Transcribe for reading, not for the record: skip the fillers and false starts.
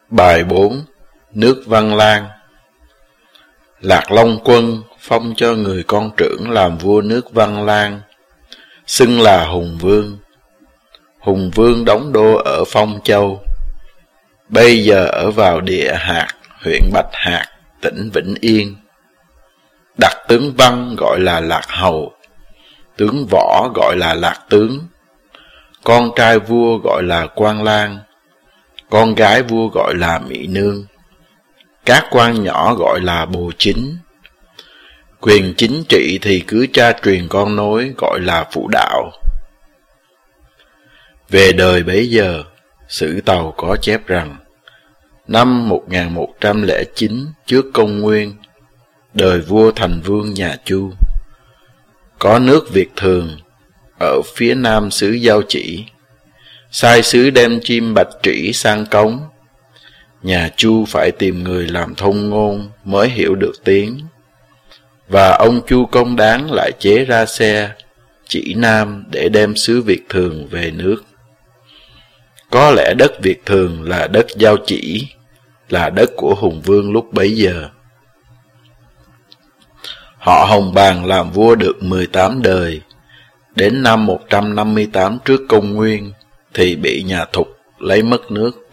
Bài 4. Nước Văn Lang. Lạc Long Quân phong cho người con trưởng làm vua nước Văn Lang, xưng là Hùng Vương. Hùng Vương đóng đô ở Phong Châu, bây giờ ở vào địa Hạt, huyện Bạch Hạt, tỉnh Vĩnh Yên. Đặt tướng Văn gọi là Lạc Hầu, tướng Võ gọi là Lạc Tướng, con trai vua gọi là Quan Lang, con gái vua gọi là Mỹ Nương, các quan nhỏ gọi là Bồ Chính. Quyền chính trị thì cứ cha truyền con nối gọi là phụ đạo. Về đời bấy giờ, sử Tàu có chép rằng, năm 1109 trước công nguyên, đời vua Thành Vương nhà Chu, có nước Việt Thường ở phía nam xứ Giao Chỉ, sai sứ đem chim bạch trĩ sang cống. Nhà Chu phải tìm người làm thông ngôn mới hiểu được tiếng, và ông Chu Công Đáng lại chế ra xe chỉ nam để đem sứ Việt Thường về nước. Có lẽ đất Việt Thường là đất Giao Chỉ, là đất của Hùng Vương lúc bấy giờ. Họ Hồng Bàng làm vua được 18 đời, đến năm 158 trước công nguyên thì bị nhà Thục lấy mất nước.